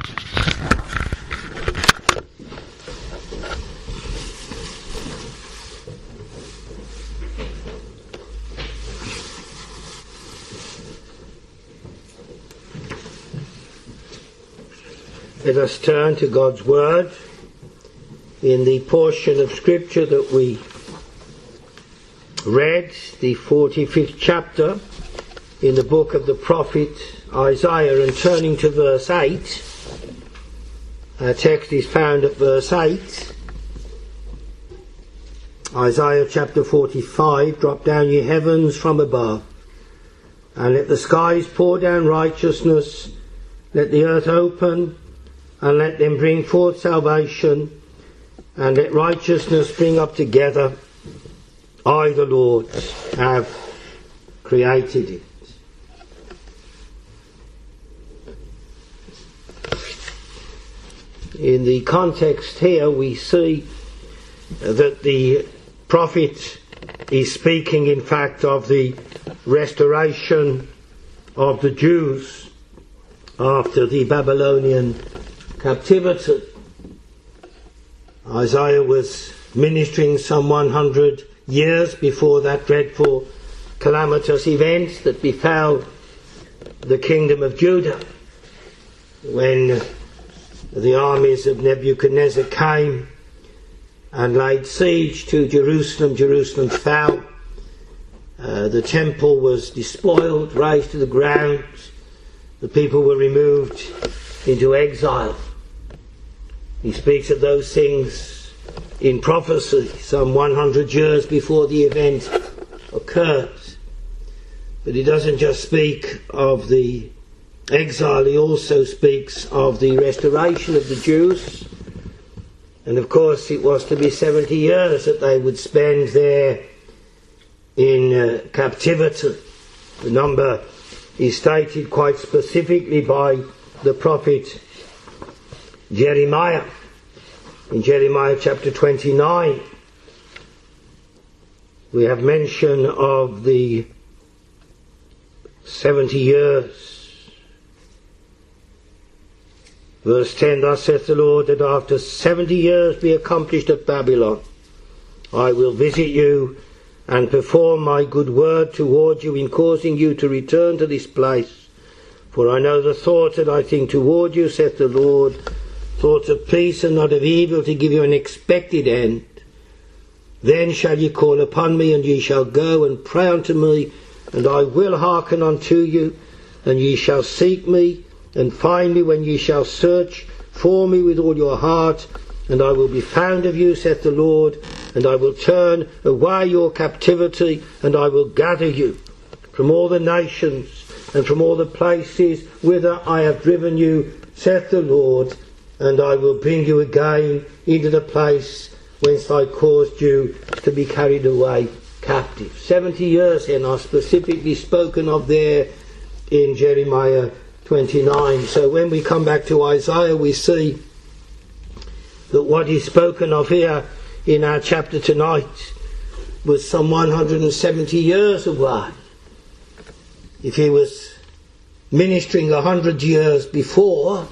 Let us turn to God's Word in the portion of Scripture that we read, the 45th chapter in the book of the prophet Isaiah, and turning to verse 8. Our text is found at verse 8. Isaiah chapter 45, drop down ye heavens from above, and let the skies pour down righteousness, let the earth open, and let them bring forth salvation, and let righteousness spring up together. I, the Lord, have created it. In the context here, we see that the prophet is speaking, in fact, of the restoration of the Jews after the Babylonian captivity. Isaiah was ministering some 100 years before that dreadful calamitous event that befell the kingdom of Judah, when the armies of Nebuchadnezzar came and laid siege to Jerusalem. Jerusalem fell. The temple was despoiled, razed to the ground. The people were removed into exile. He speaks of those things in prophecy some 100 years before the event occurred. But he doesn't just speak of the exile, he also speaks of the restoration of the Jews. And of course it was to be 70 years that they would spend there in captivity. The number is stated quite specifically by the prophet Jeremiah in Jeremiah chapter 29. We have mention of the 70 years. Verse 10, thus saith the Lord, that after 70 years be accomplished at Babylon, I will visit you and perform my good word toward you in causing you to return to this place. For I know the thoughts that I think toward you, saith the Lord, thoughts of peace and not of evil, to give you an expected end. Then shall ye call upon me, and ye shall go and pray unto me, and I will hearken unto you. And ye shall seek me, and find me, when ye shall search for me with all your heart. And I will be found of you, saith the Lord, and I will turn away your captivity, and I will gather you from all the nations and from all the places whither I have driven you, saith the Lord, and I will bring you again into the place whence I caused you to be carried away captive. 70 years then are specifically spoken of there in Jeremiah 29. So when we come back to Isaiah, we see that what is spoken of here in our chapter tonight was some 170 years away. If he was ministering 100 years before,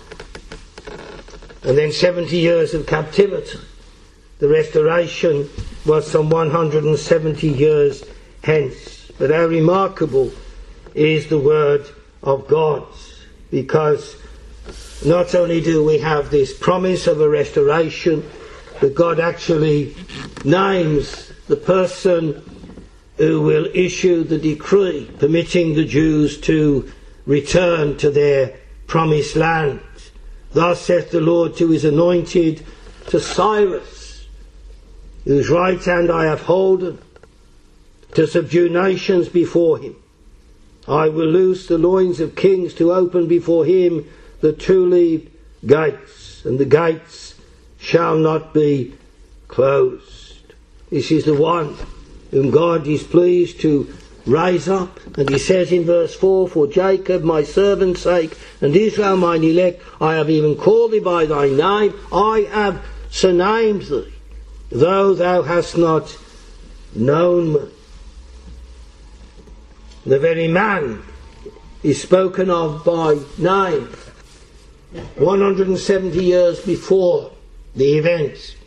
and then 70 years of captivity, the restoration was some 170 years hence. But how remarkable is the word of God, because not only do we have this promise of a restoration, but God actually names the person who will issue the decree permitting the Jews to return to their promised land. Thus saith the Lord to his anointed, to Cyrus, whose right hand I have holden, to subdue nations before him. I will loose the loins of kings, to open before him the two-leaved gates, and the gates shall not be closed. This is the one whom God is pleased to raise up. And he says in verse 4, for Jacob my servant's sake, and Israel mine elect, I have even called thee by thy name, I have surnamed thee, though thou hast not known me. The very man is spoken of by name 170 years before the events.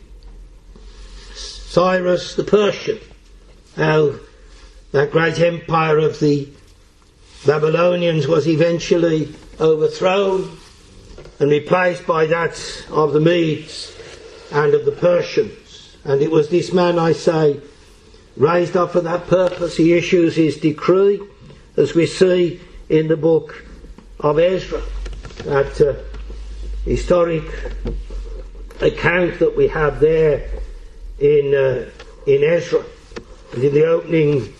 Cyrus the Persian, how that great empire of the Babylonians was eventually overthrown and replaced by that of the Medes and of the Persians. And it was this man, I say, raised up for that purpose. He issues his decree, as we see in the book of Ezra, that historic account that we have there in Ezra. And in the opening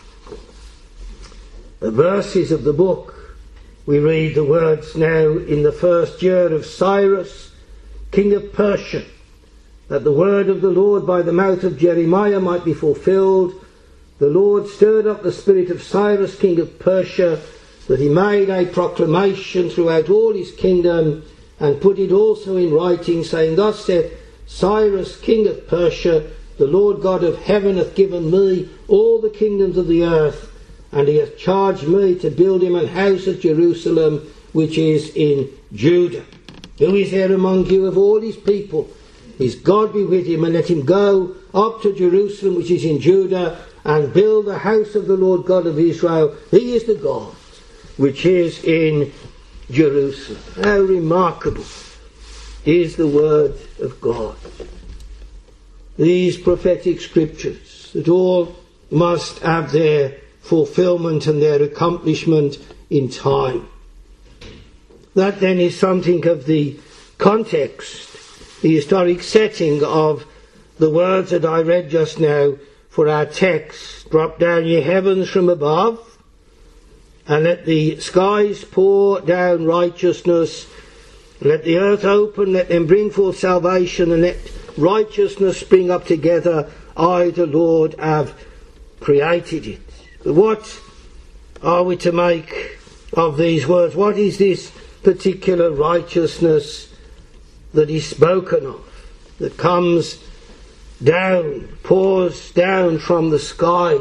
verses of the book, we read the words, "Now in the first year of Cyrus, king of Persia, that the word of the Lord by the mouth of Jeremiah might be fulfilled, the Lord stirred up the spirit of Cyrus, king of Persia, that he made a proclamation throughout all his kingdom, and put it also in writing, saying, Thus saith Cyrus, king of Persia, the Lord God of heaven hath given me all the kingdoms of the earth, and he hath charged me to build him an house at Jerusalem, which is in Judah. Who is there among you of all his people? His God be with him, and let him go up to Jerusalem, which is in Judah, and build the house of the Lord God of Israel. He is the God which is in Jerusalem." How remarkable is the word of God. These prophetic scriptures that all must have their fulfillment and their accomplishment in time. That then is something of the context, the historic setting of the words that I read just now for our text. "Drop down ye heavens from above, and let the skies pour down righteousness. Let the earth open, let them bring forth salvation, and let righteousness spring up together. I, the Lord, have created it." But what are we to make of these words? What is this particular righteousness that is spoken of, that comes down, pours down from the skies?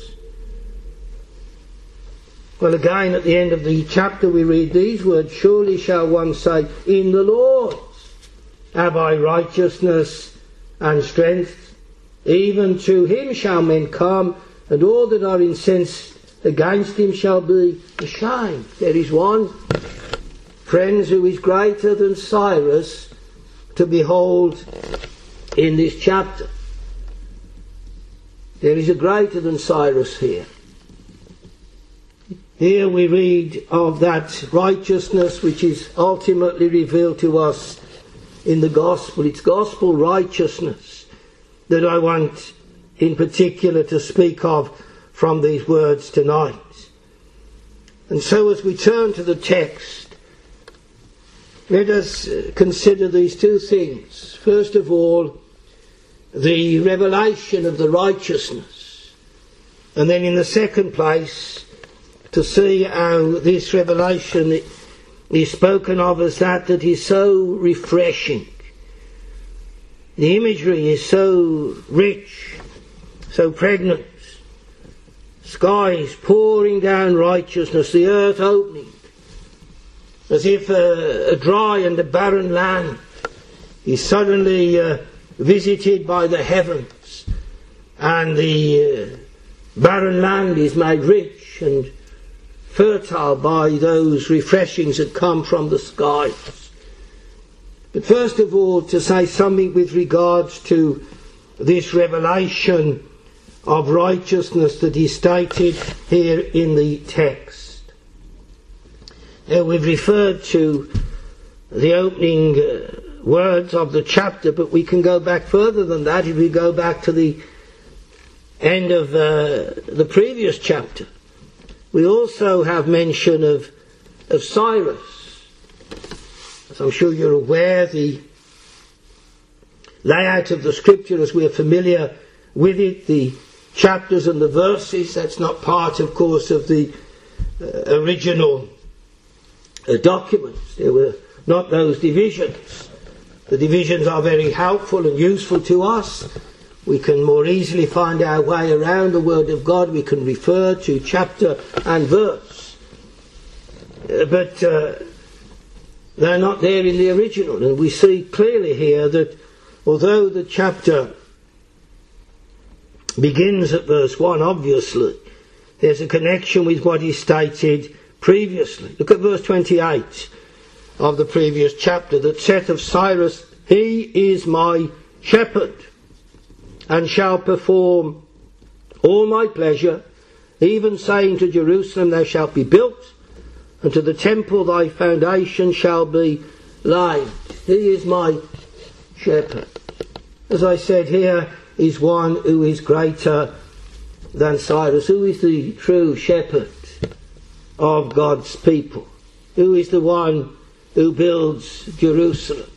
Well, again, at the end of the chapter we read these words, "Surely shall one say, In the Lord have I righteousness and strength. Even to him shall men come, and all that are incensed against him shall be ashamed." There is one, friends, who is greater than Cyrus to behold in this chapter. There is a greater than Cyrus here. Here we read of that righteousness which is ultimately revealed to us in the gospel. It's gospel righteousness that I want in particular to speak of from these words tonight. And so as we turn to the text, let us consider these two things. First of all, the revelation of the righteousness. And then in the second place, to see how this revelation is spoken of as that is so refreshing. The imagery is so rich, so pregnant. Skies pouring down righteousness, the earth opening, as if a dry and a barren land is suddenly visited by the heavens, and the barren land is made rich and fertile by those refreshings that come from the skies. But first of all, to say something with regards to this revelation of righteousness that is stated here in the text. We've referred to the opening words of the chapter, but we can go back further than that if we go back to the end of the previous chapter. We also have mention of Cyrus. As I'm sure you're aware, the layout of the scripture, as we're familiar with it, the chapters and the verses, that's not part, of course, of the original documents. There were not those divisions. The divisions are very helpful and useful to us. We can more easily find our way around the Word of God. We can refer to chapter and verse. But They're not there in the original. And we see clearly here that although the chapter begins at verse 1, obviously, there's a connection with what he stated previously. Look at verse 28 of the previous chapter, that saith of Cyrus, he is my shepherd, and shall perform all my pleasure, even saying to Jerusalem, thou shalt be built, and to the temple thy foundation shall be laid. He is my shepherd. As I said, here is one who is greater than Cyrus, who is the true shepherd of God's people, who is the one who builds Jerusalem,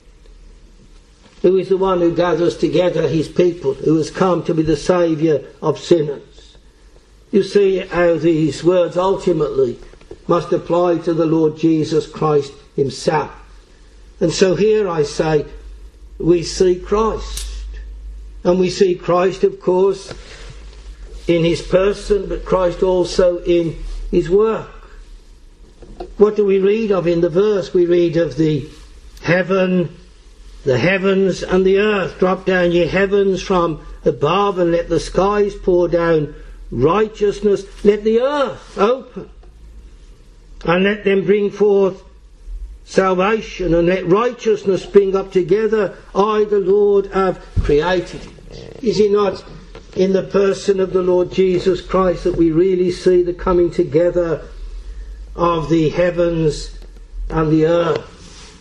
who is the one who gathers together his people, who has come to be the saviour of sinners. You see how these words ultimately must apply to the Lord Jesus Christ himself. And so here I say, we see Christ. And we see Christ, of course, in his person, but Christ also in his work. What do we read of in the verse? We read of the heavens and the earth. Drop down ye heavens from above, and let the skies pour down righteousness. Let the earth open, and let them bring forth salvation, and let righteousness spring up together. I, the Lord, have created it. Is it not in the person of the Lord Jesus Christ that we really see the coming together of the heavens and the earth?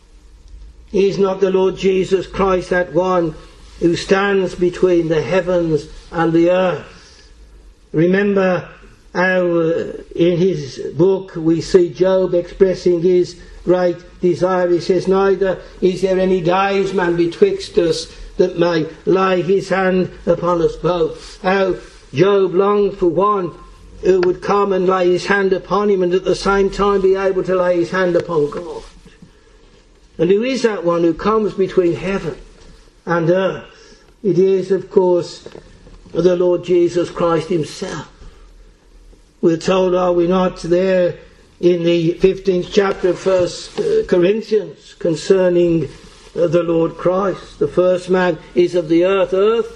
Is not the Lord Jesus Christ that one who stands between the heavens and the earth? Remember how in his book we see Job expressing his great desire. He says, neither is there any daysman betwixt us that may lay his hand upon us both. How Job longed for one who would come and lay his hand upon him and at the same time be able to lay his hand upon God. And who is that one who comes between heaven and earth? It is, of course, the Lord Jesus Christ himself. We're told, are we not, there in the 15th chapter of 1 Corinthians concerning the Lord Christ. The first man is of the earth.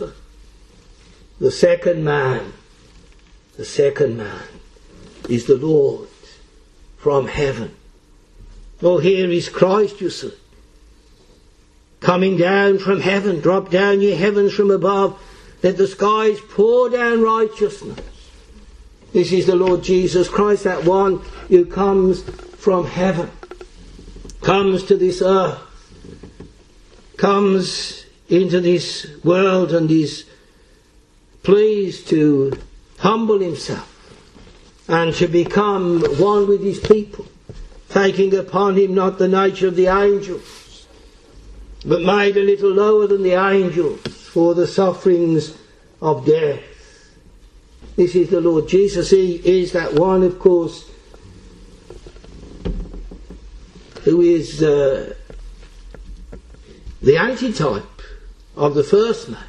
The second man is the Lord from heaven. Oh, here is Christ, you see, coming down from heaven. Drop down ye heavens from above, let the skies pour down righteousness. This is the Lord Jesus Christ, that one who comes from heaven, comes to this earth, comes into this world and is pleased to humble himself and to become one with his people, taking upon him not the nature of the angels, but made a little lower than the angels for the sufferings of death. This is the Lord Jesus. He is that one, of course, who is the antitype of the first man.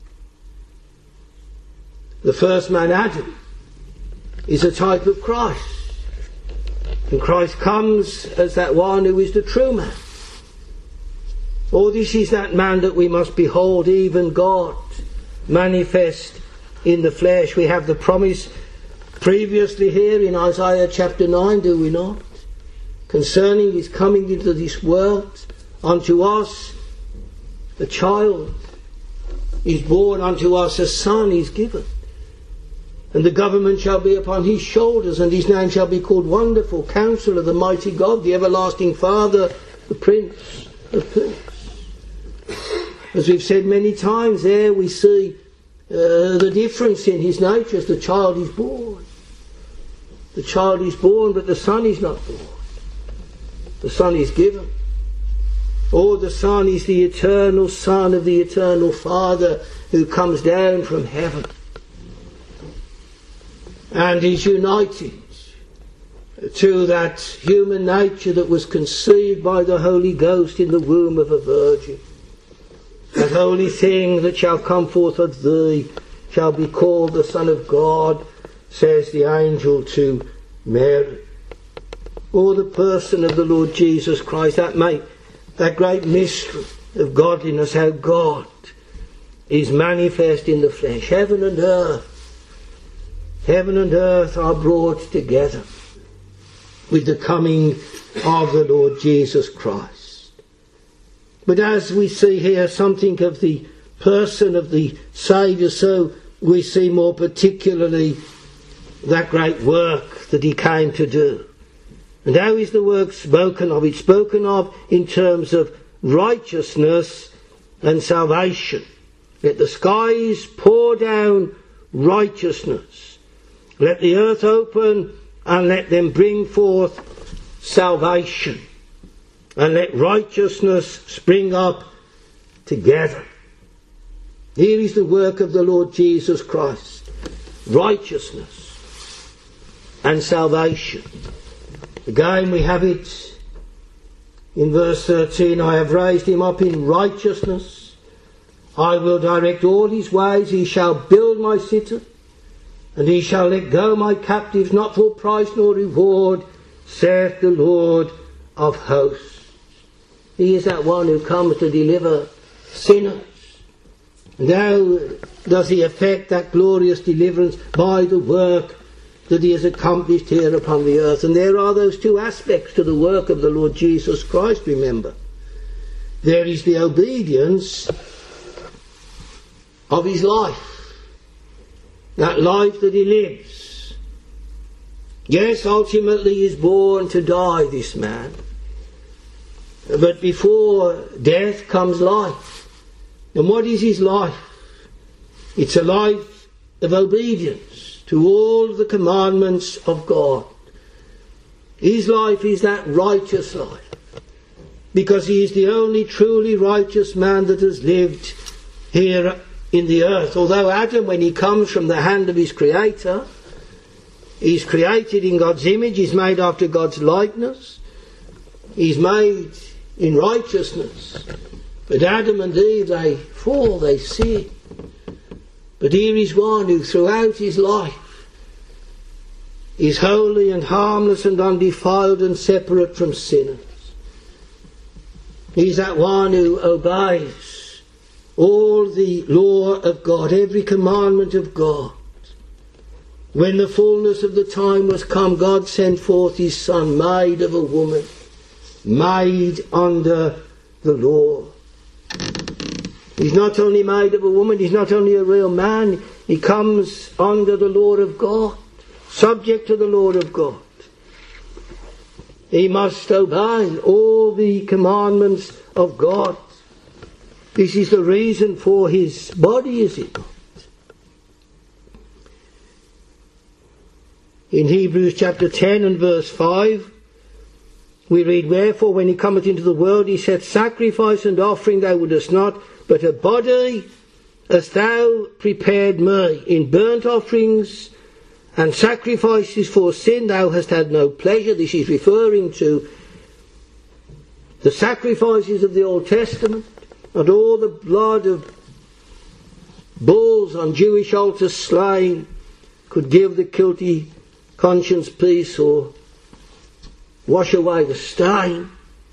The first man, Adam, is a type of Christ. And Christ comes as that one who is the true man. Oh, this is that man that we must behold, even God manifest in the flesh. We have the promise previously here in Isaiah chapter 9, do we not? Concerning his coming into this world. Unto us a child is born, unto us a son is given. And the government shall be upon his shoulders, and his name shall be called Wonderful, Counselor, the Mighty God, the Everlasting Father, the Prince of Peace. As we've said many times, there we see the difference in his nature as the child is born. The child is born, but the Son is not born. The Son is given. Oh, the Son is the eternal Son of the eternal Father who comes down from heaven and is united to that human nature that was conceived by the Holy Ghost in the womb of a virgin. That holy thing that shall come forth of thee shall be called the Son of God, says the angel to Mary. or the person of the Lord Jesus Christ. That great mystery of godliness, how God is manifest in the flesh. Heaven and earth are brought together with the coming of the Lord Jesus Christ. But as we see here something of the person of the Saviour, so we see more particularly that great work that he came to do. And how is the work spoken of? It's spoken of in terms of righteousness and salvation. Let the skies pour down righteousness. Let the earth open and let them bring forth salvation. And let righteousness spring up together. Here is the work of the Lord Jesus Christ. Righteousness and salvation. Again we have it in verse 13. I have raised him up in righteousness. I will direct all his ways. He shall build my city, and he shall let go my captives, not for price nor reward, saith the Lord of hosts. He is that one who comes to deliver sinners. And how does he effect that glorious deliverance? By the work that he has accomplished here upon the earth. And there are those two aspects to the work of the Lord Jesus Christ, remember. There is the obedience of his life, that life that he lives. Yes, ultimately he is born to die, this man. But before death comes life. And what is his life? It's a life of obedience to all the commandments of God. His life is that righteous life, because he is the only truly righteous man that has lived here in the earth. Although Adam, when he comes from the hand of his Creator, he's created in God's image, he's made after God's likeness, he's made in righteousness. But Adam and Eve, they fall, they sin. But here is one who throughout his life is holy and harmless and undefiled and separate from sinners. He's that one who obeys all the law of God, every commandment of God. When the fullness of the time was come, God sent forth his Son, made of a woman, made under the law. He's not only made of a woman, he's not only a real man, he comes under the law of God, subject to the law of God. He must obey all the commandments of God. This is the reason for his body, is it not? In Hebrews chapter 10 and verse 5, we read, Wherefore when he cometh into the world, he said, Sacrifice and offering thou wouldest not, but a body hast thou prepared me. In burnt offerings and sacrifices for sin thou hast had no pleasure. This is referring to the sacrifices of the Old Testament, and all the blood of bulls on Jewish altars slain could give the guilty conscience peace or wash away the stain.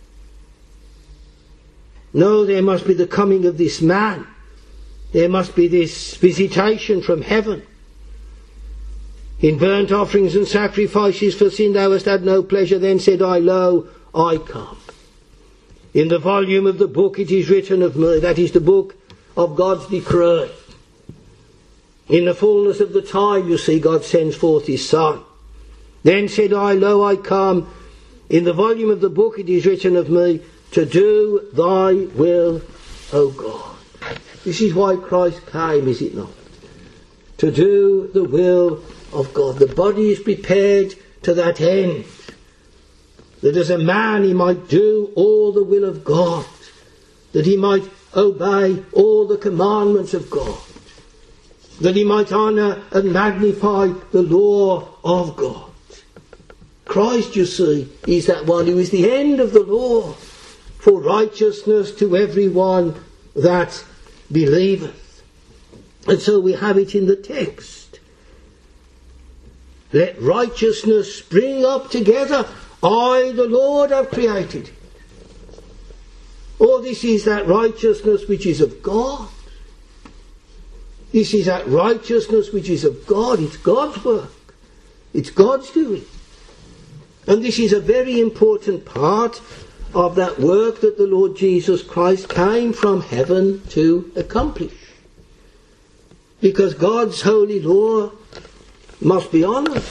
No, there must be the coming of this man. There must be this visitation from heaven. In burnt offerings and sacrifices for sin thou hast had no pleasure. Then said I, Lo, I come. In the volume of the book it is written of me. That is the book of God's decree. In the fullness of the time, you see, God sends forth his Son. Then said I, Lo, I come. In the volume of the book it is written of me, to do thy will, O God. This is why Christ came, is it not? To do the will of God. The body is prepared to that end, that as a man he might do all the will of God, that he might obey all the commandments of God, that he might honour and magnify the law of God. Christ, you see, is that one who is the end of the law for righteousness to everyone that believeth. And so we have it in the text. Let righteousness spring up together I, the Lord, have created it. Oh, this is that righteousness which is of God. This is that righteousness which is of God. It's God's work. It's God's doing. And this is a very important part of that work that the Lord Jesus Christ came from heaven to accomplish. Because God's holy law must be honoured.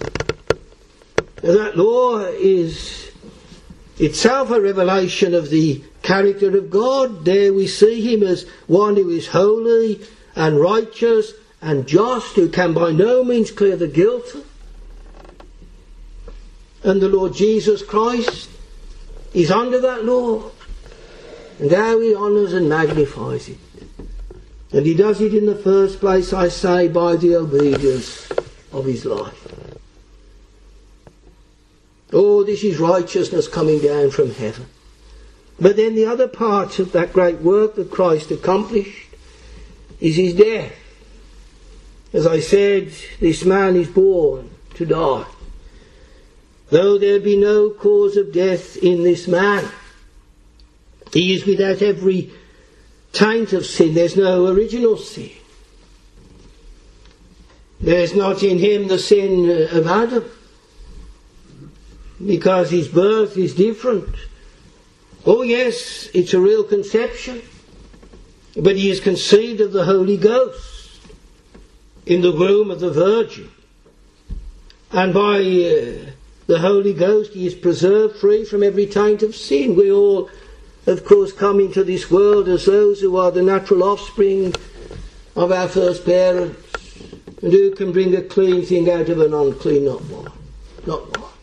That law is itself a revelation of the character of God. There we see him as one who is holy and righteous and just, who can by no means clear the guilty. And the Lord Jesus Christ is under that law. And how he honours and magnifies it. And he does it in the first place, I say, by the obedience of his life. Oh, this is righteousness coming down from heaven. But then the other part of that great work that Christ accomplished is his death. As I said, this man is born to die. Though there be no cause of death in this man, he is without every taint of sin. There's no original sin. There's not in him the sin of Adam, because his birth is different. Oh yes, it's a real conception, but he is conceived of the Holy Ghost in the womb of the Virgin, and by the Holy Ghost he is preserved free from every taint of sin. We all, of course, come into this world as those who are the natural offspring of our first parents. And who can bring a clean thing out of an unclean? Not one. Not one.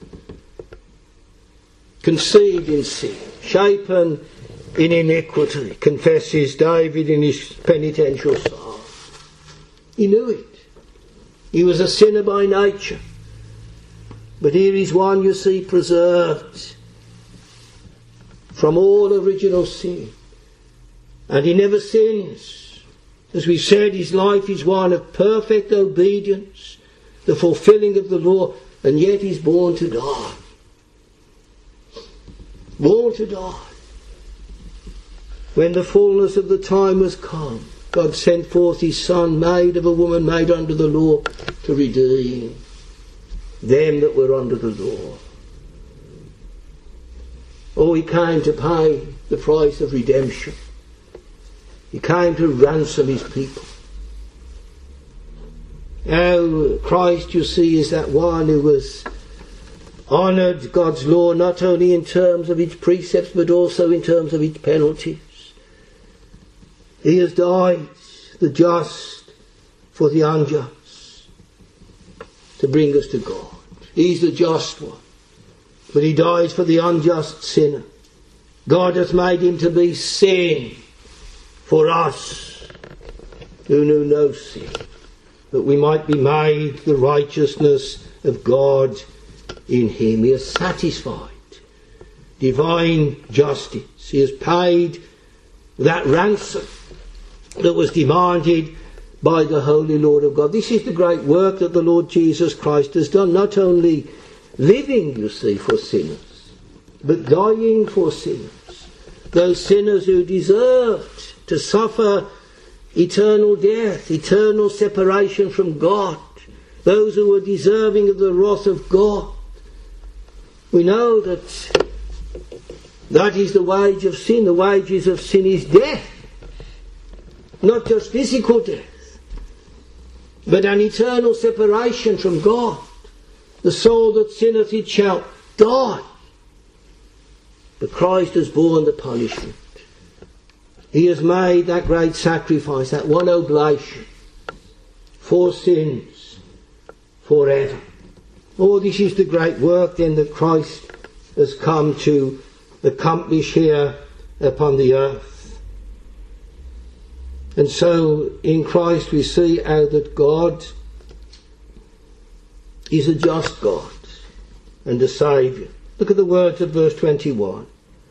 Conceived in sin, shapen in iniquity, confesses David in his penitential psalm. He knew it. He was a sinner by nature. But here is one, you see, preserved from all original sin. And he never sins. As we said, his life is one of perfect obedience, the fulfilling of the law, and yet he's born to die. Born to die. When the fullness of the time was come, God sent forth his Son, made of a woman, made under the law, to redeem them that were under the law. Oh, he came to pay the price of redemption. He came to ransom his people. Now, Christ, you see, is that one who was honoured God's law not only in terms of its precepts but also in terms of its penalties. He has died, the just for the unjust, to bring us to God. He's the just one, but he dies for the unjust sinner. God hath made him to be sin for us who knew no sin, that we might be made the righteousness of God in him. He has satisfied divine justice. He has paid that ransom that was demanded by the Holy Lord of God. This is the great work that the Lord Jesus Christ has done, not only living, you see, for sinners, but dying for sinners. Those sinners who deserved to suffer eternal death, eternal separation from God, those who were deserving of the wrath of God. We know that that is the wage of sin. The wages of sin is death. Not just physical death, but an eternal separation from God. The soul that sinneth, it shall die. But Christ has borne the punishment. He has made that great sacrifice, that one oblation for sins forever. Oh, this is the great work then that Christ has come to accomplish here upon the earth. And so in Christ we see how that God is a just God and a Saviour. Look at the words of verse 21.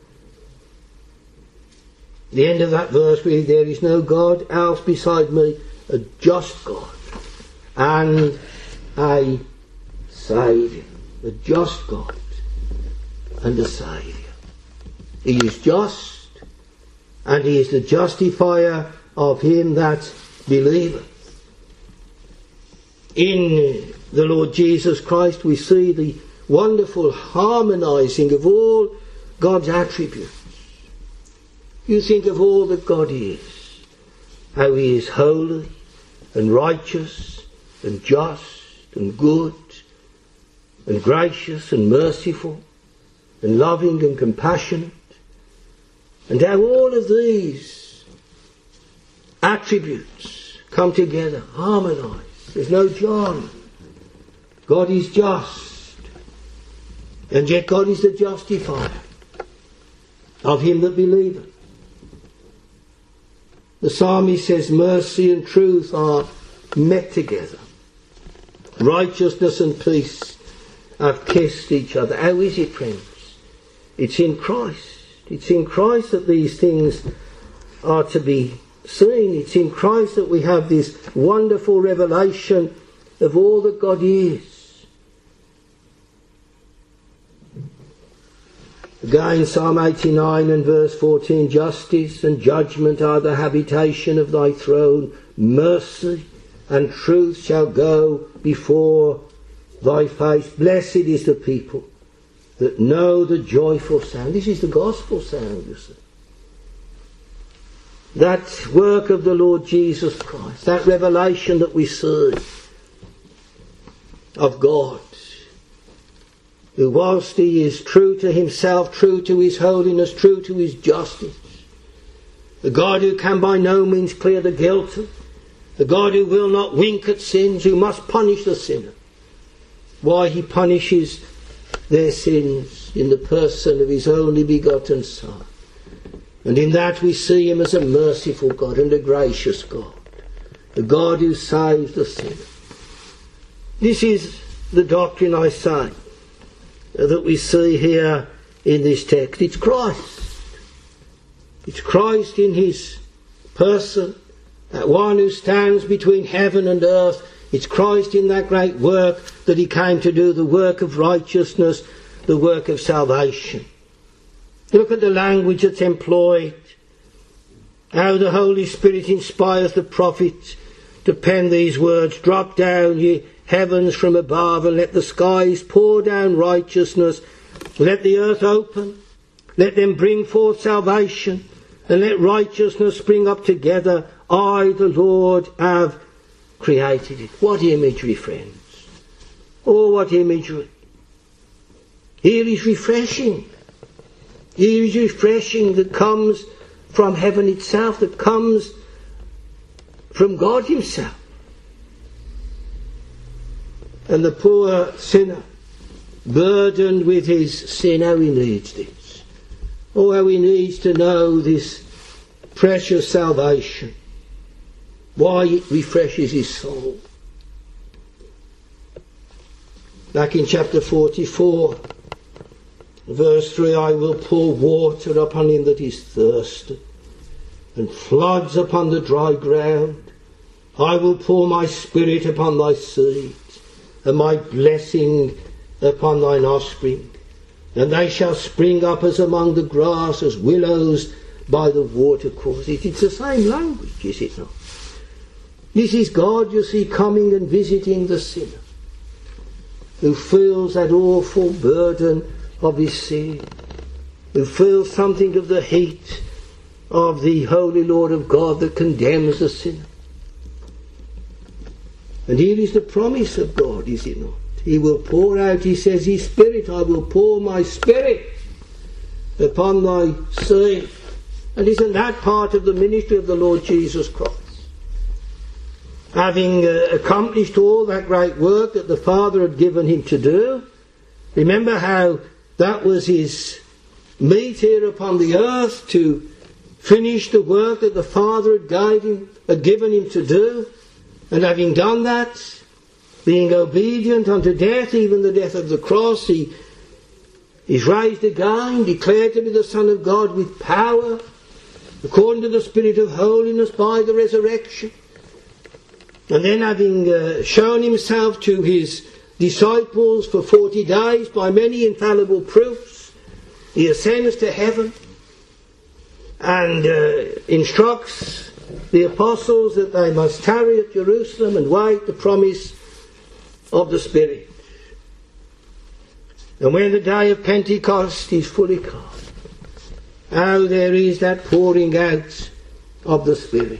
The end of that verse reads, there is no God else beside me, a just God and a Saviour. A just God and the Saviour. He is just, and he is the justifier of him that believeth. In the Lord Jesus Christ we see the wonderful harmonising of all God's attributes. You think of all that God is, how he is holy and righteous and just and good and gracious and merciful and loving and compassionate, and how all of these attributes come together, harmonise. There's no John. God is just, and yet God is the justifier of him that believeth. The psalmist says mercy and truth are met together. Righteousness and peace have kissed each other. How is it, friends? It's in Christ. It's in Christ that these things are to be seen. It's in Christ that we have this wonderful revelation of all that God is. Again, Psalm 89 and verse 14, justice and judgment are the habitation of thy throne. Mercy and truth shall go before thy face. Blessed is the people that know the joyful sound. This is the gospel sound, you see. That work of the Lord Jesus Christ, that revelation that we see of God, who whilst he is true to himself, true to his holiness, true to his justice, the God who can by no means clear the guilty, the God who will not wink at sins, who must punish the sinner. Why he punishes their sins in the person of his only begotten Son. And in that we see him as a merciful God and a gracious God, the God who saves the sinner. This is the doctrine, I say, that we see here in this text. It's Christ. It's Christ in his person, that one who stands between heaven and earth. It's Christ in that great work that he came to do, the work of righteousness, the work of salvation. Look at the language that's employed, how the Holy Spirit inspires the prophets to pen these words. Drop down, ye heavens from above, and let the skies pour down righteousness. Let the earth open, let them bring forth salvation, and let righteousness spring up together. I, the Lord, have created it. What imagery, friends. Oh, what imagery. Here is refreshing. Here is refreshing that comes from heaven itself, that comes from God himself. And the poor sinner, burdened with his sin, how he needs this. Oh, how he needs to know this precious salvation. Why it refreshes his soul. Back in chapter 44, verse 3, I will pour water upon him that is thirsty, and floods upon the dry ground. I will pour my spirit upon thy seed, and my blessing upon thine offspring. And they shall spring up as among the grass, as willows by the watercourses. It's the same language, is it not? This is God, you see, coming and visiting the sinner, who feels that awful burden of his sin, who feels something of the heat of the holy Lord of God that condemns the sinner. And here is the promise of God, is it not? He will pour out, he says, his Spirit, I will pour my Spirit upon thy seed. And isn't that part of the ministry of the Lord Jesus Christ? Having accomplished all that great work that the Father had given him to do, remember how that was his meat here upon the earth, to finish the work that the Father had given him to do. And having done that, being obedient unto death, even the death of the cross, he is raised again, declared to be the Son of God with power, according to the Spirit of holiness by the resurrection. And then having shown himself to his disciples for 40 days by many infallible proofs, He ascends to heaven and instructs the apostles that they must tarry at Jerusalem and wait the promise of the Spirit. And when the day of Pentecost is fully come, how there is that pouring out of the Spirit.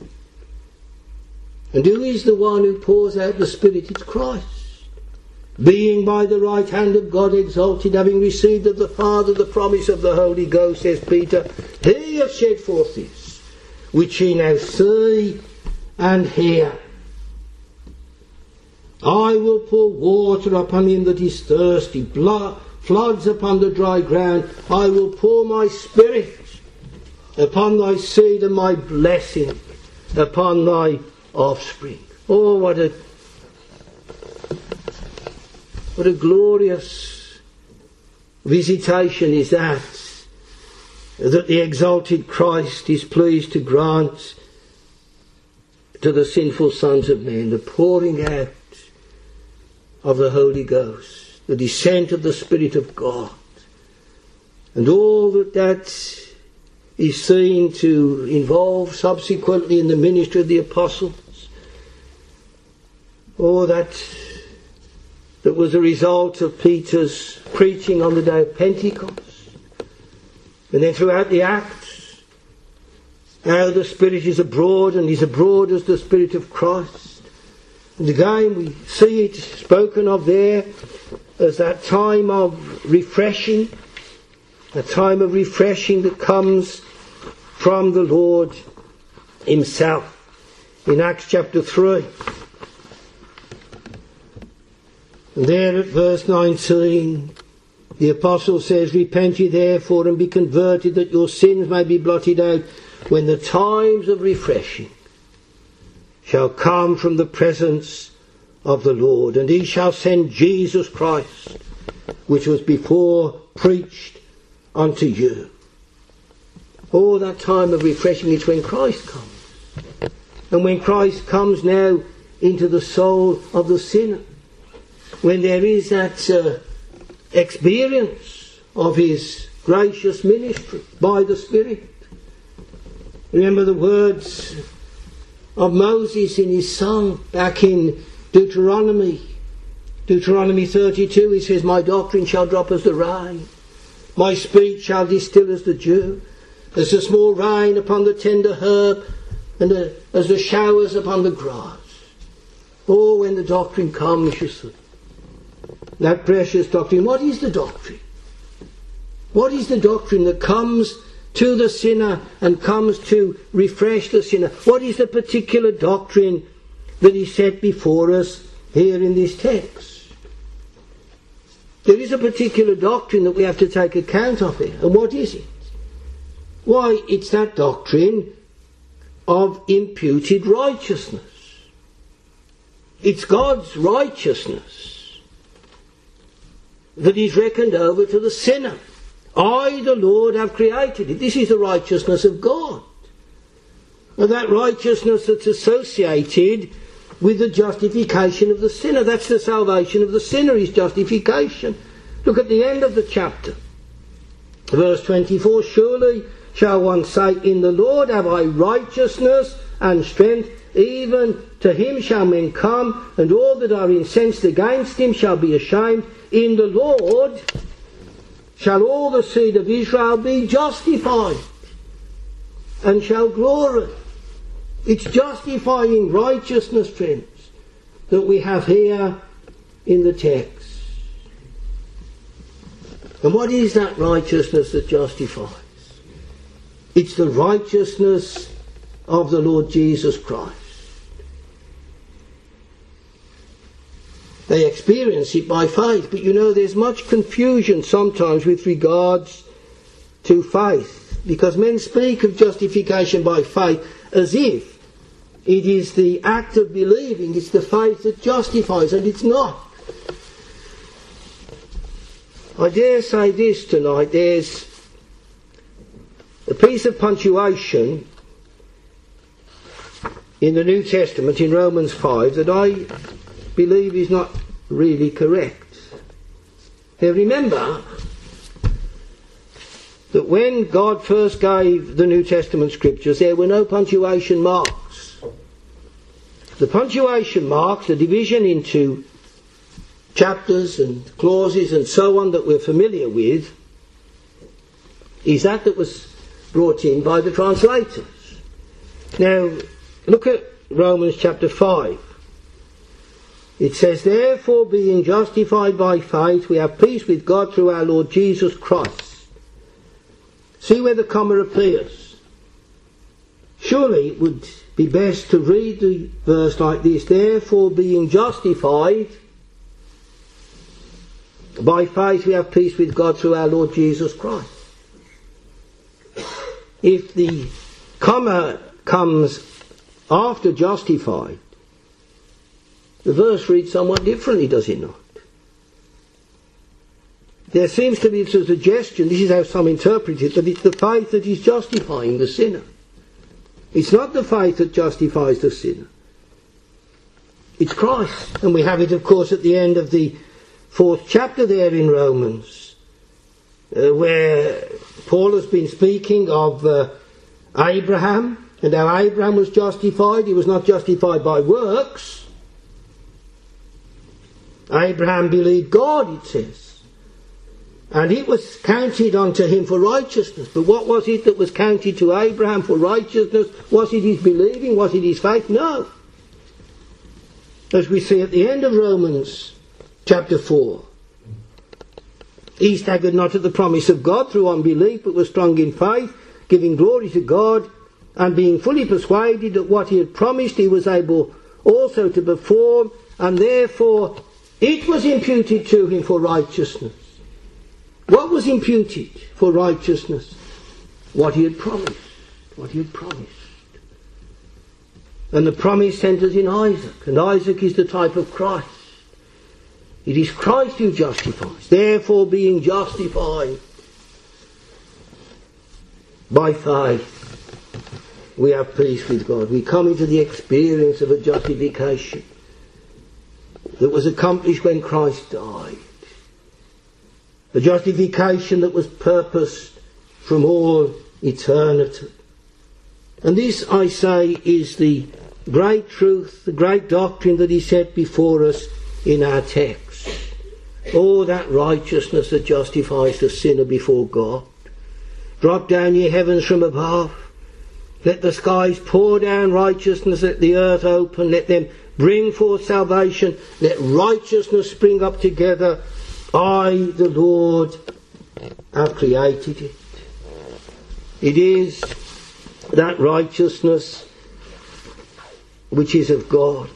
And who is the one who pours out the Spirit? It's Christ. Being by the right hand of God exalted, having received of the Father the promise of the Holy Ghost, says Peter, he hath shed forth this, which ye now see and hear. I will pour water upon him that is thirsty, floods upon the dry ground. I will pour my Spirit upon thy seed and my blessing upon thy offspring. Oh, what a glorious visitation is that the exalted Christ is pleased to grant to the sinful sons of men, the pouring out of the Holy Ghost, the descent of the Spirit of God, and all that is seen to involve subsequently in the ministry of the apostles. Oh, that was a result of Peter's preaching on the day of Pentecost. And then throughout the Acts, how the Spirit is abroad, and is abroad as the Spirit of Christ. And again we see it spoken of there as that time of refreshing, a time of refreshing that comes from the Lord himself. In Acts chapter 3. And there at verse 19, the apostle says, repent ye therefore and be converted, that your sins may be blotted out, when the times of refreshing shall come from the presence of the Lord. And he shall send Jesus Christ, which was before preached unto you. Oh, that time of refreshing is when Christ comes. And when Christ comes now into the soul of the sinner, when there is that experience of his gracious ministry by the Spirit. Remember the words of Moses in his song back in Deuteronomy 32. He says, my doctrine shall drop as the rain, my speech shall distill as the dew, as the small rain upon the tender herb, and as the showers upon the grass. Oh, when the doctrine comes, you see, that precious doctrine. What is the doctrine? What is the doctrine that comes to the sinner and comes to refresh the sinner? What is the particular doctrine that is set before us here in this text? There is a particular doctrine that we have to take account of here. And what is it? Why, it's that doctrine of imputed righteousness. It's God's righteousness that is reckoned over to the sinner. I, the Lord, have created it. This is the righteousness of God. And that righteousness that's associated with the justification of the sinner. That's the salvation of the sinner, is justification. Look at the end of the chapter. Verse 24, surely shall one say, in the Lord have I righteousness and strength, even to him shall men come, and all that are incensed against him shall be ashamed. In the Lord shall all the seed of Israel be justified, and shall glory. It's justifying righteousness, friends, that we have here in the text. And what is that righteousness that justifies? It's the righteousness of the Lord Jesus Christ. They experience it by faith. But you know, there's much confusion sometimes with regards to faith, because men speak of justification by faith as if it is the act of believing, it's the faith that justifies, and it's not. I dare say this tonight, there's a piece of punctuation in the New Testament, in Romans 5, that I believe is not really correct. Now remember that when God first gave the New Testament scriptures, there were no punctuation marks. The punctuation marks, the division into chapters and clauses and so on that we're familiar with, is that was brought in by the translators. Now, look at Romans chapter 5. It says, therefore, being justified by faith, we have peace with God through our Lord Jesus Christ. See where the comma appears. Surely it would be best to read the verse like this, therefore, being justified by faith, we have peace with God through our Lord Jesus Christ. If the comma comes after justified, the verse reads somewhat differently, does it not? There seems to be a suggestion, this is how some interpret it, that it's the faith that is justifying the sinner. It's not the faith that justifies the sinner. It's Christ. And we have it, of course, at the end of the 4th chapter there in Romans, where Paul has been speaking of Abraham, and how Abraham was justified. He was not justified by works. Abraham believed God, it says, and it was counted unto him for righteousness. But what was it that was counted to Abraham for righteousness? Was it his believing? Was it his faith? No. As we see at the end of Romans chapter 4, he staggered not at the promise of God through unbelief, but was strong in faith, giving glory to God, and being fully persuaded that what he had promised he was able also to perform, and therefore it was imputed to him for righteousness. What was imputed for righteousness? What he had promised. What he had promised. And the promise centres in Isaac, and Isaac is the type of Christ. It is Christ who justifies. Therefore, being justified by faith, we have peace with God. We come into the experience of a justification that was accomplished when Christ died. A justification that was purposed from all eternity. And this, I say, is the great truth, the great doctrine that is set before us in our text. Oh, that righteousness that justifies the sinner before God. Drop down ye heavens from above. Let the skies pour down righteousness, let the earth open, let them bring forth salvation, let righteousness spring up together. I, the Lord, have created it. It is that righteousness which is of God.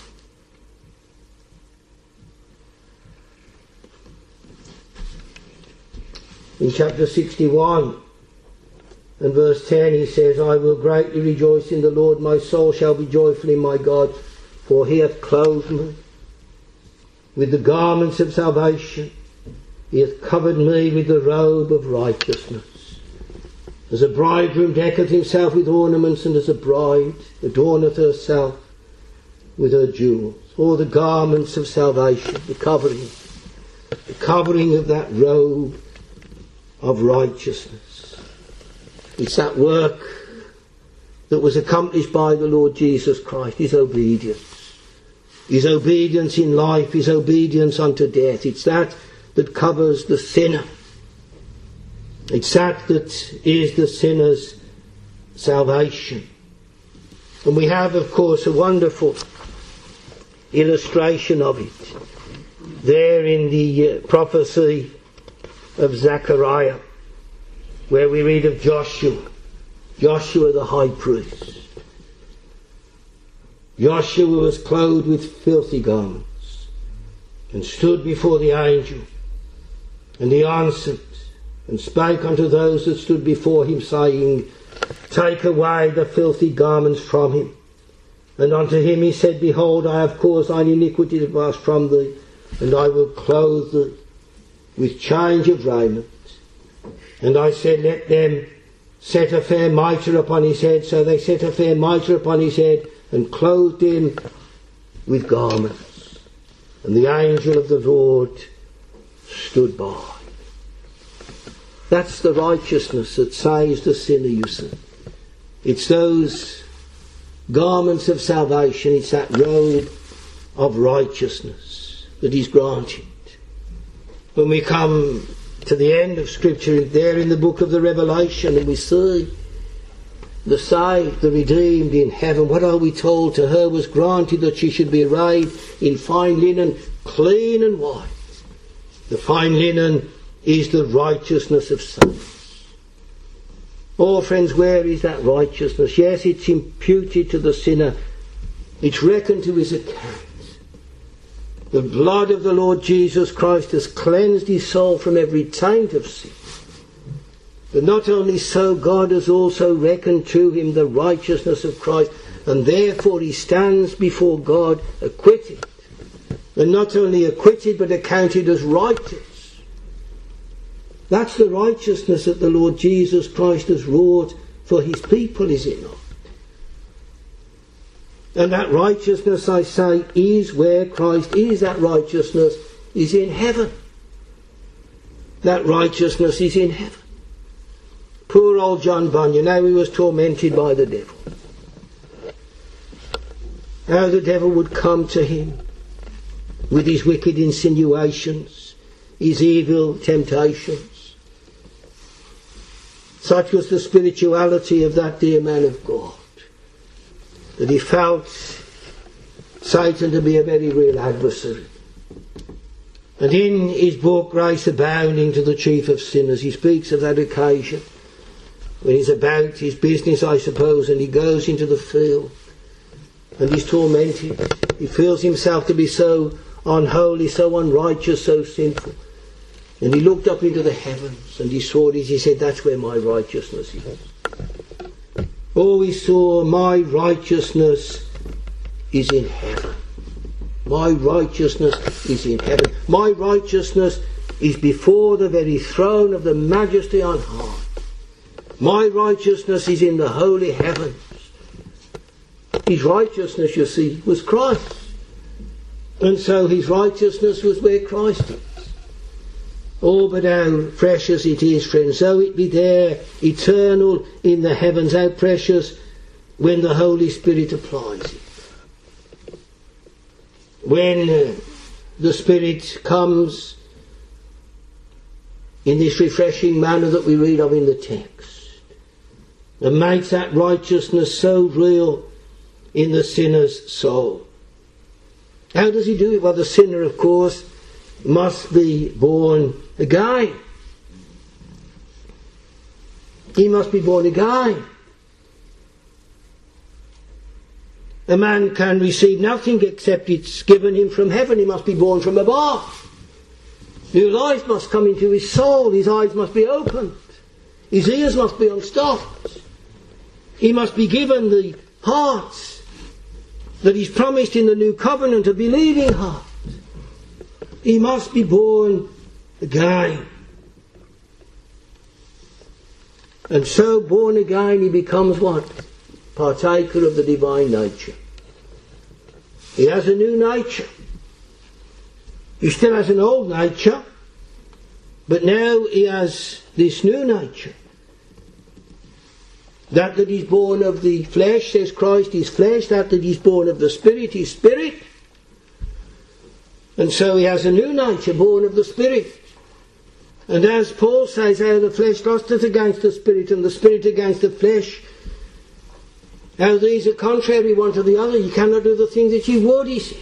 In chapter 61 and verse 10 he says, I will greatly rejoice in the Lord, my soul shall be joyful in my God, for he hath clothed me with the garments of salvation, he hath covered me with the robe of righteousness. As a bridegroom decketh himself with ornaments, and as a bride adorneth herself with her jewels. All the garments of salvation, the covering of that robe of righteousness. It's that work that was accomplished by the Lord Jesus Christ, his obedience. His obedience in life, his obedience unto death. It's that covers the sinner. It's that is the sinner's salvation. And we have, of course, a wonderful illustration of it there in the prophecy of Zechariah, where we read of Joshua the high priest. Joshua was clothed with filthy garments and stood before the angel, and he answered and spake unto those that stood before him, saying, Take away the filthy garments from him. And unto him he said, Behold, I have caused thine iniquity to pass from thee, and I will clothe thee with change of raiment. And I said, Let them set a fair mitre upon his head. So they set a fair mitre upon his head, and clothed him with garments. And the angel of the Lord stood by. That's the righteousness that saves the sinner, you see. It's those garments of salvation, it's that robe of righteousness that is granted. When we come to the end of Scripture, there in the book of the Revelation, and we see the saved, the redeemed in heaven, what are we told? To her was granted that she should be arrayed in fine linen, clean and white. The fine linen is the righteousness of saints. Oh friends, where is that righteousness? Yes, it's imputed to the sinner. It's reckoned to his account. The blood of the Lord Jesus Christ has cleansed his soul from every taint of sin. But not only so, God has also reckoned to him the righteousness of Christ, and therefore he stands before God acquitted. And not only acquitted, but accounted as righteous. That's the righteousness that the Lord Jesus Christ has wrought for his people, is it not? And that righteousness, I say, is where Christ is. That righteousness is in heaven. That righteousness is in heaven. Poor old John Bunyan, how he was tormented by the devil. How the devil would come to him with his wicked insinuations, his evil temptations. Such was the spirituality of that dear man of God, that he felt Satan to be a very real adversary. And in his book, Grace Abounding to the Chief of Sinners, he speaks of that occasion when he's about his business, I suppose, and he goes into the field and he's tormented. He feels himself to be so unholy, so unrighteous, so sinful. And he looked up into the heavens and he saw this. He said, that's where my righteousness is. Oh, he saw, my righteousness is in heaven. My righteousness is in heaven. My righteousness is before the very throne of the Majesty on high. My righteousness is in the holy heavens. His righteousness, you see, was Christ. And so his righteousness was where Christ is. Oh, but how precious it is, friends, though it be there, eternal in the heavens, how precious when the Holy Spirit applies it. When the Spirit comes in this refreshing manner that we read of in the text, and makes that righteousness so real in the sinner's soul. How does he do it? Well, the sinner, of course, must be born again. He must be born again. A man can receive nothing except it's given him from heaven. He must be born from above. New life must come into his soul. His eyes must be opened. His ears must be unstopped. He must be given the heart that is promised in the new covenant, a believing heart. He must be born again. And so, born again, he becomes what? Partaker of the divine nature. He has a new nature. He still has an old nature, but now he has this new nature. That is born of the flesh, says Christ, is flesh. That is born of the Spirit is spirit. And so he has a new nature, born of the Spirit. And as Paul says, how the flesh lusteth against the Spirit, and the Spirit against the flesh, how these are contrary one to the other. You cannot do the things that you would, he says.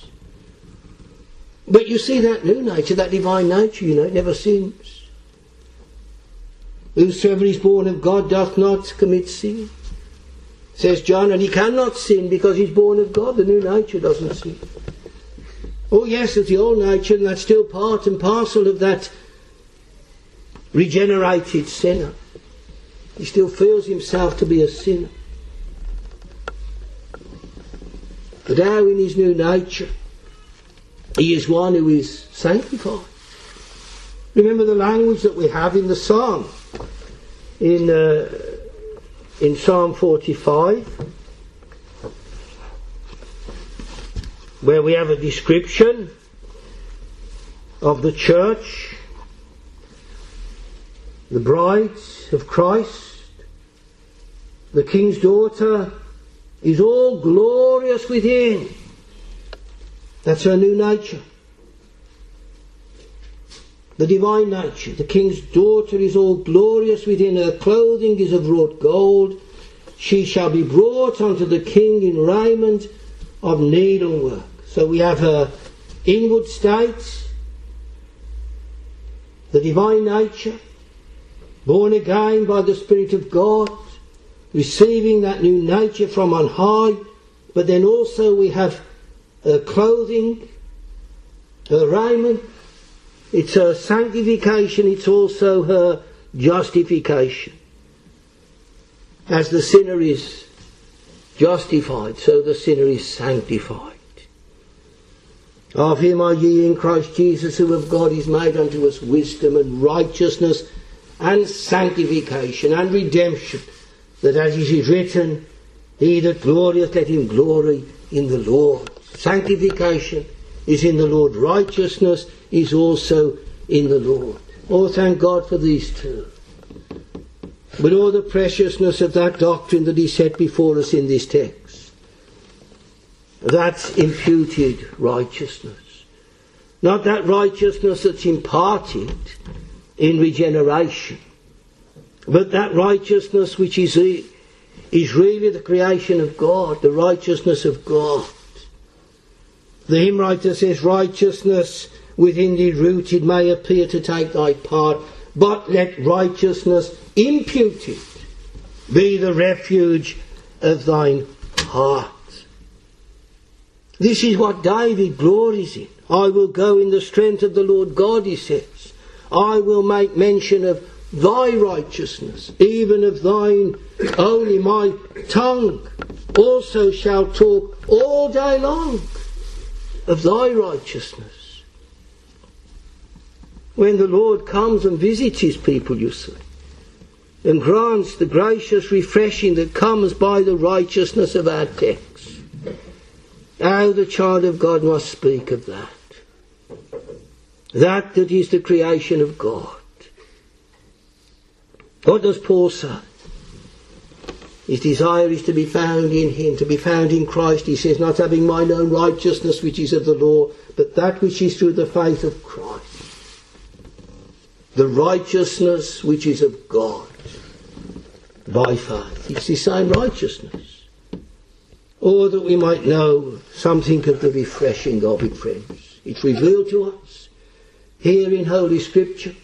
But you see that new nature, that divine nature, you know, it never sins. Whosoever is born of God doth not commit sin, says John, and he cannot sin because he's born of God. The new nature doesn't sin. Oh yes, there's the old nature, and that's still part and parcel of that regenerated sinner. He still feels himself to be a sinner. But now in his new nature, he is one who is sanctified. Remember the language that we have in the Psalm. In Psalm 45, where we have a description of the church, the bride of Christ, the King's daughter, is all glorious within. That's her new nature. The divine nature. The King's daughter is all glorious within. Her clothing is of wrought gold. She shall be brought unto the King in raiment of needlework. So we have her inward state, the divine nature, born again by the Spirit of God, receiving that new nature from on high. But then also we have her clothing, her raiment. It's her sanctification, it's also her justification. As the sinner is justified, so the sinner is sanctified. Of him are ye in Christ Jesus, who of God is made unto us wisdom and righteousness and sanctification and redemption, that as it is written, he that glorieth, let him glory in the Lord. Sanctification is in the Lord. Righteousness is also in the Lord. Oh, thank God for these two. But all the preciousness of that doctrine that he set before us in this text, that's imputed righteousness. Not that righteousness that's imparted in regeneration, but that righteousness which is really the creation of God, the righteousness of God. The hymn writer says, righteousness within thee rooted may appear to take thy part, but let righteousness imputed be the refuge of thine heart. This is what David glories in. I will go in the strength of the Lord God, he says. I will make mention of thy righteousness, even of thine only. My tongue also shall talk all day long of thy righteousness. When the Lord comes and visits his people, you see, and grants the gracious refreshing that comes by the righteousness of our text, how the child of God must speak of that. That is the creation of God. What does Paul say? His desire is to be found in him, to be found in Christ. He says, not having mine own righteousness which is of the law, but that which is through the faith of Christ. The righteousness which is of God by faith. It's the same righteousness. Or that we might know something of the refreshing of it, friends. It's revealed to us here in Holy Scripture,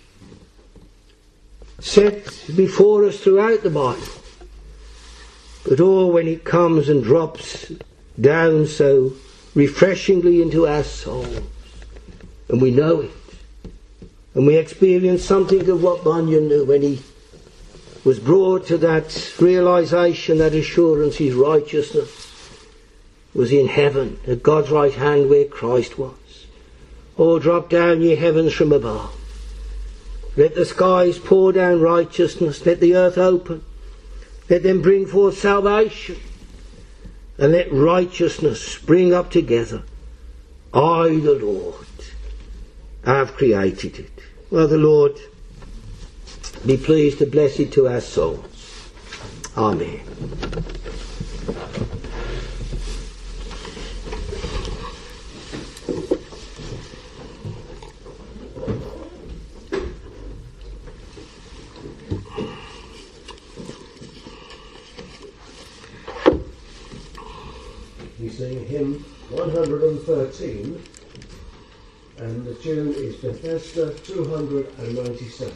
set before us throughout the Bible. But when it comes and drops down so refreshingly into our souls, and we know it, and we experience something of what Bunyan knew when he was brought to that realization, that assurance, his righteousness was in heaven, at God's right hand where Christ was. Oh, drop down, ye heavens from above. Let the skies pour down righteousness. Let the earth open. Let them bring forth salvation. And let righteousness spring up together. I, the Lord, have created it. Well, the Lord be pleased to bless it to our souls. Amen. We sing hymn 113, and the tune is Bethesda 297.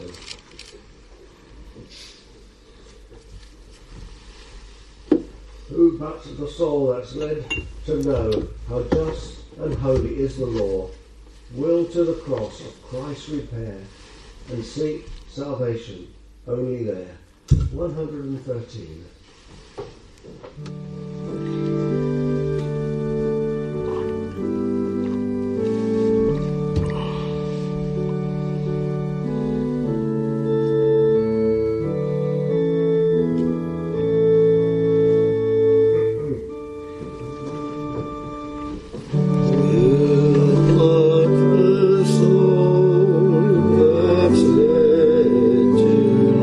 Who but the soul that's led to know how just and holy is the law, will to the cross of Christ repair, and seek salvation only there. 113. To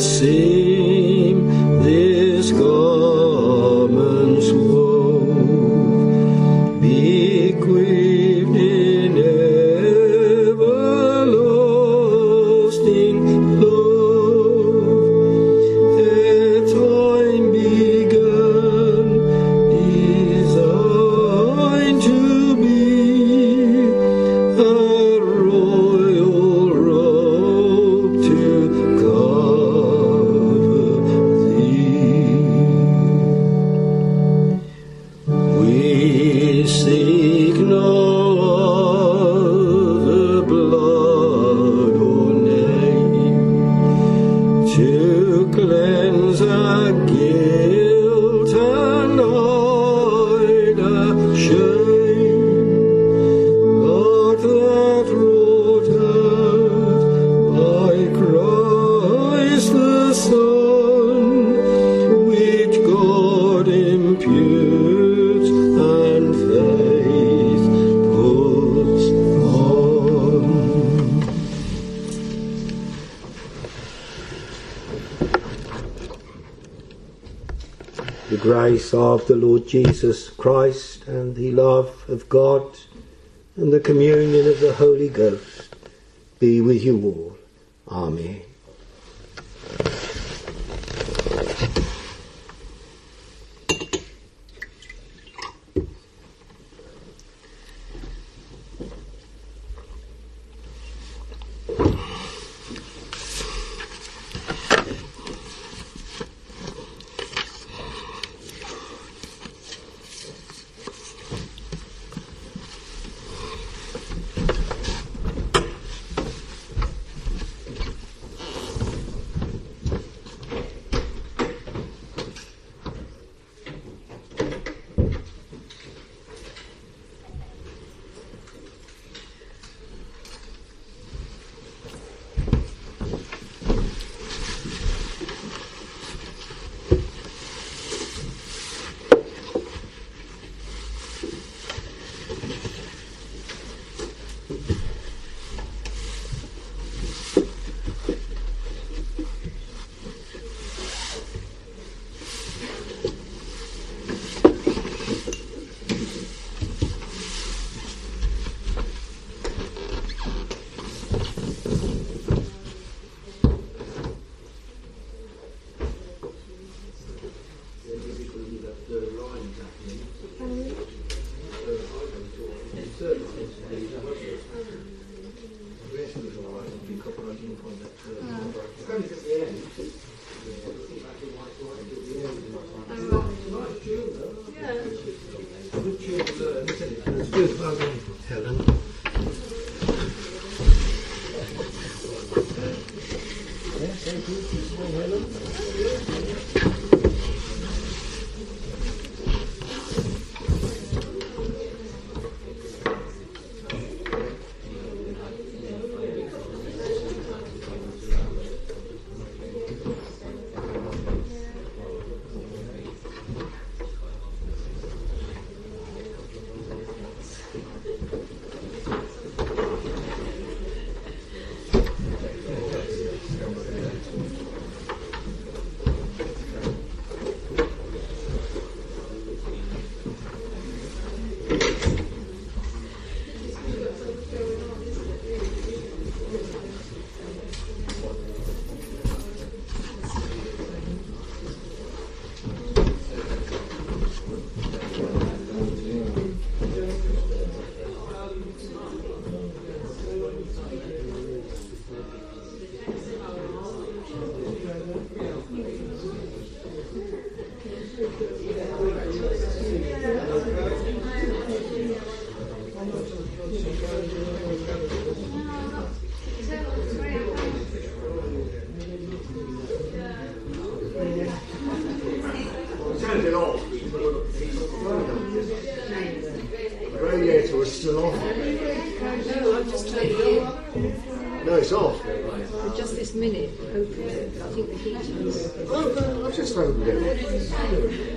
seam this garment's wove, bequeathed in everlasting love, ere time began, designed to be a royal robe to cover thee. We seek no other blood or name to cleanse our guilt and hide our shame, but that wrought out by Christ the Son, which God imputes and faith puts on. The grace of the Lord Jesus Christ and the love of God and the communion of the Holy Ghost be with you all. Amen. Helen. Radiator was still off. No, I've just turned it on. No, it's off. For just this minute, opened it. I think the heater's. Oh, no, I've just opened it.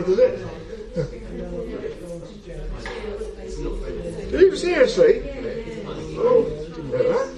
does it? Do you seriously? Oh, didn't know that.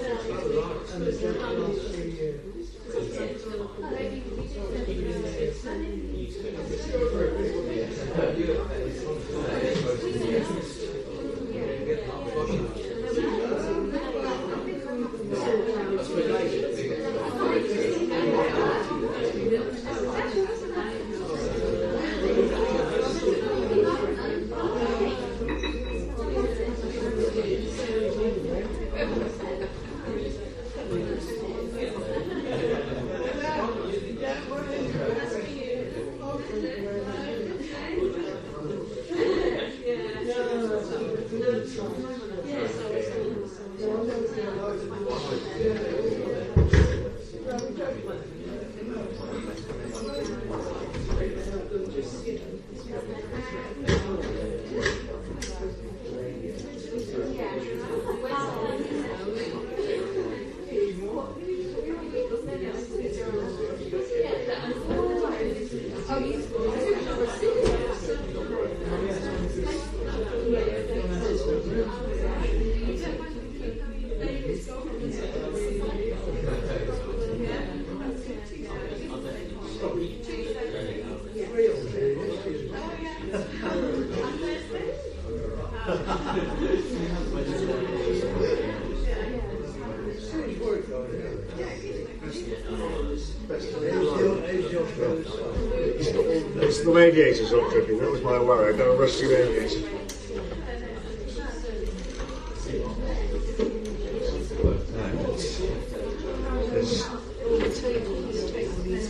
It's the radiator's not tripping, that was my worry. I got a rusty radiator.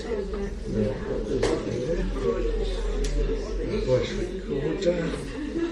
Voice recorder.